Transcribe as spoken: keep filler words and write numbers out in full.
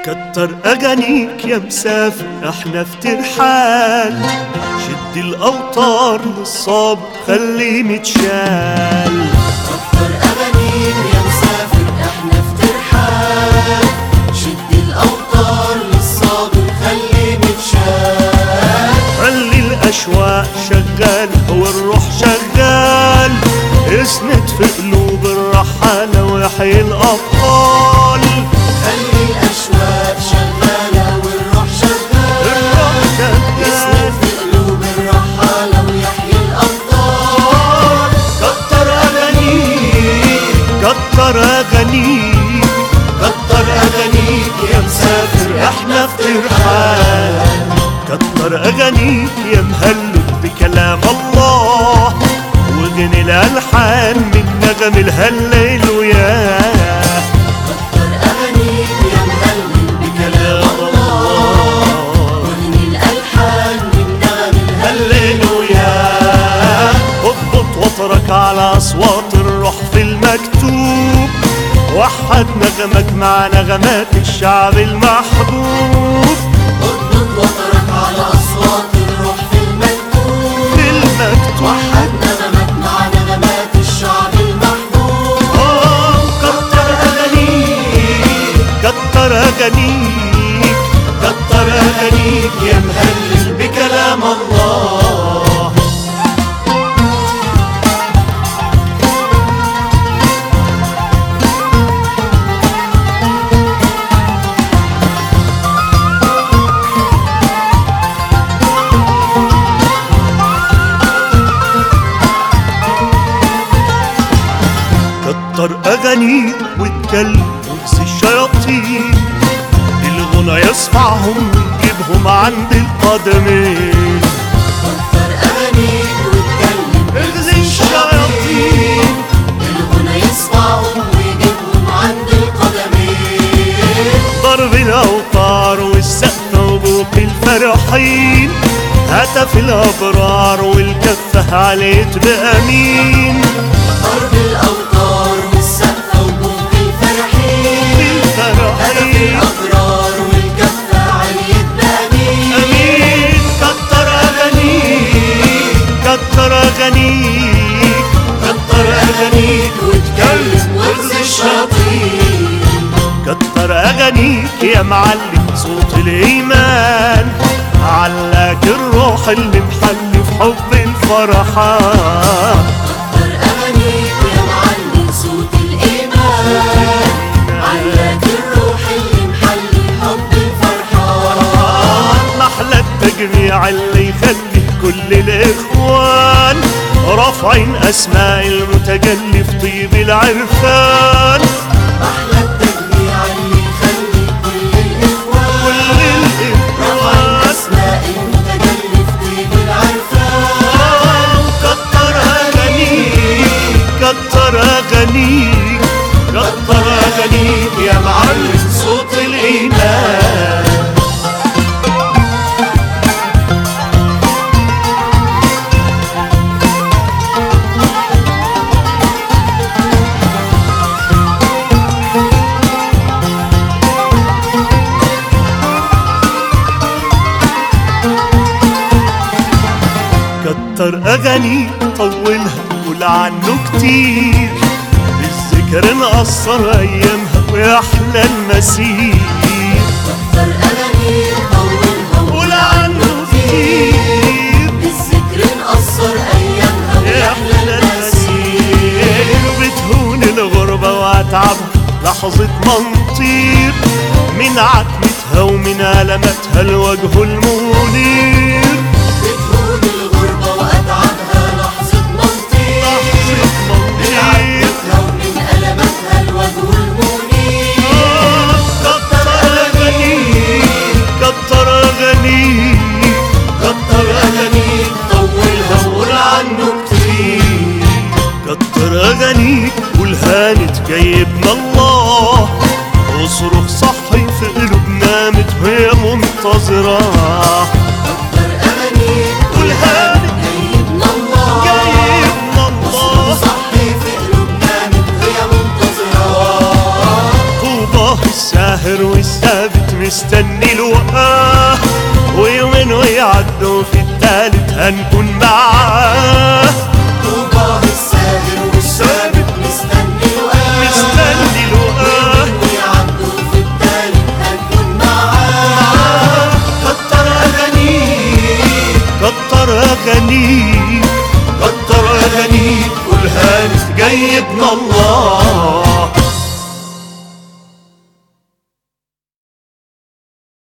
كتر أغانيك يا مسافر احنا في ترحال، شد الأوتار للصابر خليه متشال. كتر أغانيك يا مسافر احنا في ترحال، شد الأوتار للصابر خليه متشال. خلي الأشواق شغال والروح شغال، اسند في قلوب الرحالة ويحيي الأبطال. خلي الأشواق شغالة والروح شغال، اسند في قلوب الرحالة ويحيي الأبطال. كتر أغانيك كتر أغانيك كتر أغانيك يا مسافر احنا في ترحال. كتر أغانيك يا مهلب بكلام الله، وغني الألحان من نغم الهالليل وياه. كتر أغانيك يا مهلل بكلام الله، وغني الألحان من نغم الهليل وياه. اضبط وطرك على أصوات الروح في المكتوب، وحد نغمك مع نغمات الشعب المحبوب. اضبط وطرك على أصوات الروح في المكتوب، في المكتوب وحد نغمك مع نغمات الشعب المحبوب. آه كتر أغانيك كتر أغانيك كتر أغانيك يا مهلل بكلام الله. كتر أغانيك واتكلم وانسي الشياطين، الغنى يصفعهم ويجيبهم عند القدمين. كتر أغانيك واتكلم اغزي الشياطين، الغنى يصفعهم ويجيبهم عند القدمين. ضرب الأوتار والسقف وبوق الفرحين، هتف الأبرار والكفة عليت بأمين. ضرب الأوتار والسقف وبوق الفرحين، هدف الأبرار والكفة عليت بأمين. أمين. كتر أغانيك كتر أغانيك كتر أغانيك واتكلم واغزي الشياطين. كتر أغانيك يا معلم صوت الإيمان، علاك الروح اللي محلي في حب الفرحان. كتر أغانيك يا معلم صوت الإيمان، علاك الروح اللي محلي حب الفرحان. محلى التجميع اللي يخلي كل الإخوان رافعين أسماء المتجلي في طيب العرفان. أحلى التجميع اللي يخلي كل الإخوان رافعين أسماء المتجلي في طيب العرفان. كتر أغانيك كتر أغانيك كتر أغانيك يا معلم صوت الإيمان. كتر أغانيك طولها قول عنه كتير، بالذكر نقصر أيامها ويحلى المسير. كتر أغانيك طولها قول عنه كتير، بالذكر نقصر أيامها ويحلى المسير. بتهون الغربة وأتعبها لحظة منطير، من عتمتها ومن ألمتها الوجه المنير. بتهون الغربة وأتعبها لحظة منطير، من عتمتها ومن ألمتها الوجه المنير. كتر أغانيك كتر أغانيك كتر أغانيك طولها وقول عنه كتير. كتر أغانيك والهانت جايبنا الله، واصرخ صحي في قلوبنا مت وهي منتظرة. كتر أغانيك والهانت جايبنا الله، جايبنا الله، صحي في قلوبنا وهي منتظرة. طوباه الساهر والثابت مستني الوقاه، ويومين ويعدوا في التالت هنكون معاه.